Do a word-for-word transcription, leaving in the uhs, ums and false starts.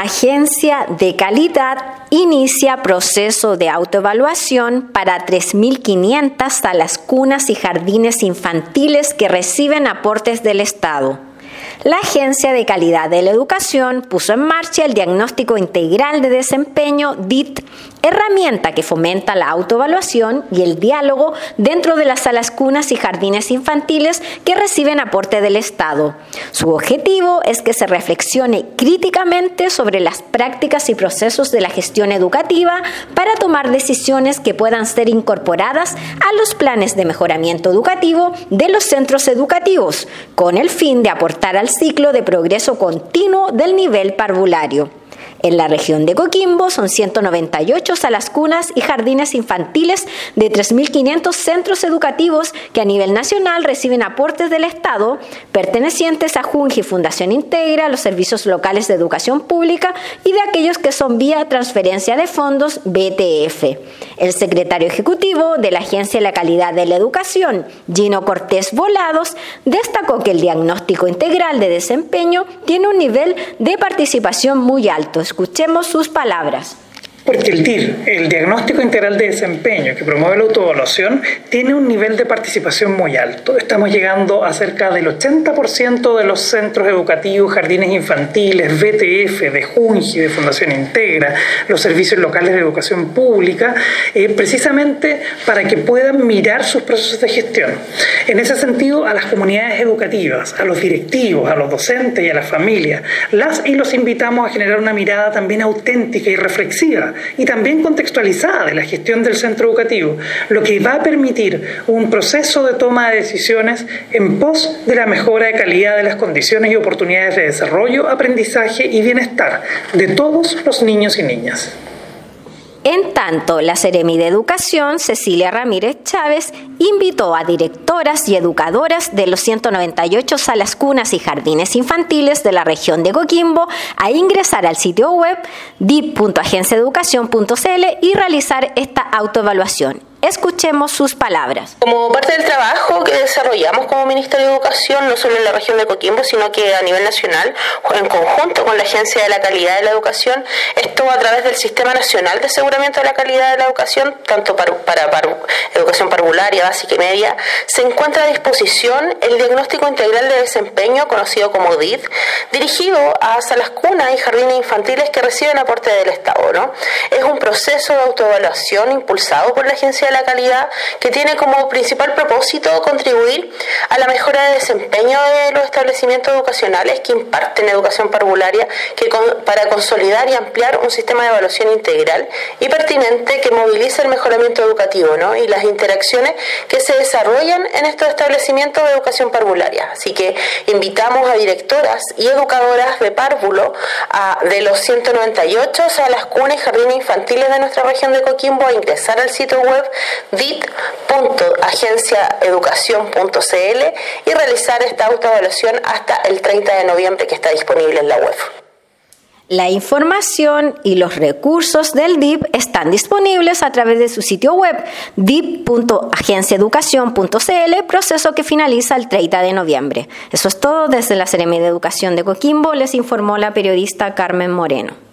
Agencia de Calidad inicia proceso de autoevaluación para tres mil quinientas salas cunas y jardines infantiles que reciben aportes del Estado. La Agencia de Calidad de la Educación puso en marcha el Diagnóstico Integral de Desempeño D I T, herramienta que fomenta la autoevaluación y el diálogo dentro de las salas cunas y jardines infantiles que reciben aporte del Estado. Su objetivo es que se reflexione críticamente sobre las prácticas y procesos de la gestión educativa para tomar decisiones que puedan ser incorporadas a los planes de mejoramiento educativo de los centros educativos, con el fin de aportar al ciclo de progreso continuo del nivel parvulario. En la región de Coquimbo son ciento noventa y ocho salas cunas y jardines infantiles de tres mil quinientos centros educativos que a nivel nacional reciben aportes del Estado pertenecientes a Junji Fundación Integra, los servicios locales de educación pública y de aquellos que son vía transferencia de fondos B T F. El secretario ejecutivo de la Agencia de la Calidad de la Educación, Gino Cortés Volados, destacó que el diagnóstico integral de desempeño tiene un nivel de participación muy alto. Escuchemos sus palabras. Porque el D I R, el Diagnóstico Integral de Desempeño, que promueve la autoevaluación, tiene un nivel de participación muy alto. Estamos llegando a cerca del ochenta por ciento de los centros educativos, jardines infantiles, B T F, de Junji, de Fundación Integra, los servicios locales de educación pública, eh, precisamente para que puedan mirar sus procesos de gestión. En ese sentido, a las comunidades educativas, a los directivos, a los docentes y a las familias, las y los invitamos a generar una mirada también auténtica y reflexiva y también contextualizada de la gestión del centro educativo, lo que va a permitir un proceso de toma de decisiones en pos de la mejora de calidad de las condiciones y oportunidades de desarrollo, aprendizaje y bienestar de todos los niños y niñas. En tanto, la Seremi de Educación, Cecilia Ramírez Chávez, invitó a directoras y educadoras de los ciento noventa y ocho salas cunas y jardines infantiles de la región de Coquimbo a ingresar al sitio web d i p punto agencia educación punto c l y realizar esta autoevaluación. Escuchemos sus palabras. Como parte del trabajo que desarrollamos como Ministerio de Educación, no solo en la región de Coquimbo, sino que a nivel nacional, en conjunto con la Agencia de la Calidad de la Educación, esto a través del Sistema Nacional de Aseguramiento de la Calidad de la Educación, tanto para, para, para educación parvularia, básica y media, se encuentra a disposición el Diagnóstico Integral de Desempeño, conocido como D I T, dirigido a salas cunas y jardines infantiles que reciben aporte del Estado, ¿no? Es un proceso de autoevaluación impulsado por la Agencia de la Calidad que tiene como principal propósito contribuir a la mejora de desempeño de los establecimientos educacionales que imparten educación parvularia que con, para consolidar y ampliar un sistema de evaluación integral y pertinente que movilice el mejoramiento educativo, ¿no? Y las interacciones que se desarrollan en estos establecimientos de educación parvularia. Así que invitamos a directoras y educadoras de párvulo a, de los ciento noventa y ocho salas cunas y jardines infantiles de nuestra región de Coquimbo a ingresar al sitio web d i t punto agencia educación punto c l y realizar esta autoevaluación hasta el treinta de noviembre que está disponible en la web. La información y los recursos del D I P están disponibles a través de su sitio web d i p punto agencia educación punto c l, proceso que finaliza el treinta de noviembre. Eso es todo desde la Seremi de Educación de Coquimbo, les informó la periodista Carmen Moreno.